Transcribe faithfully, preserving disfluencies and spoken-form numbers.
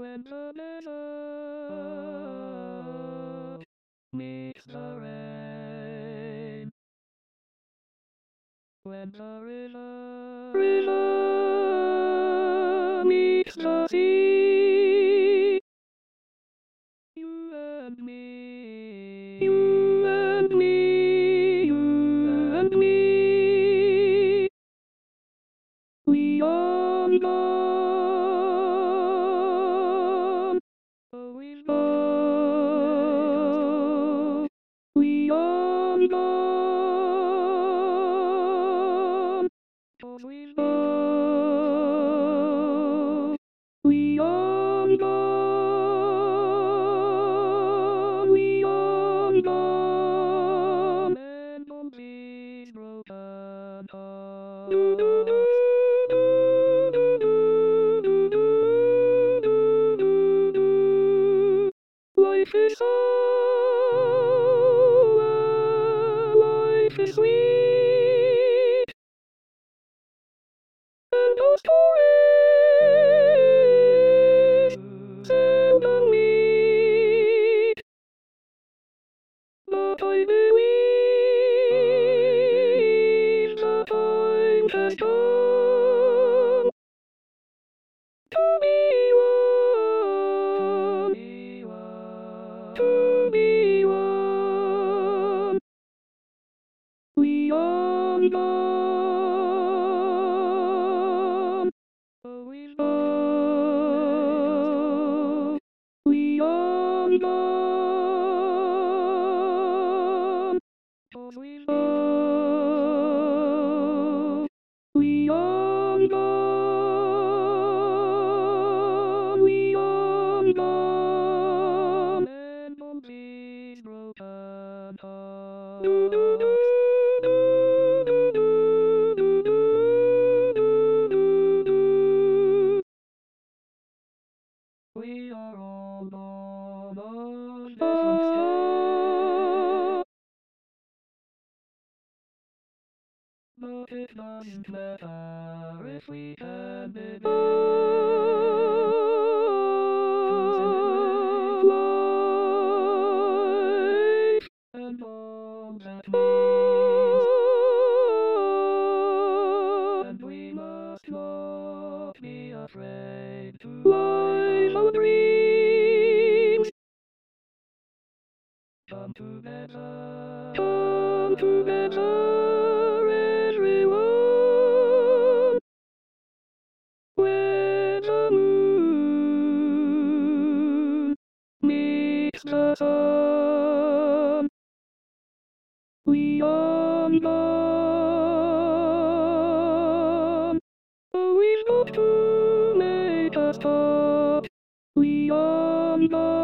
When the desert meets the rain, when the river, river meets the sea, you and me, you and me, you and me, we are gone, oh, we go, we are gone, oh, we go, we are gone, we are gone, and on these broken hearts. Life is so, life is sweet, and those stories seldom meet, but I believe the time has come to be one, to be one. We are gone, oh, we go, we are gone, oh, we go, we are gone, we are gone, and on these broken hearts. We are all born on different stars, but it doesn't matter if we can begin to celebrate life and all that means, and we must not be afraid to live our dreams. Come together, come together, everyone, where the moon meets the sun. We are gone, oh, we've got to make a stop. We are gone.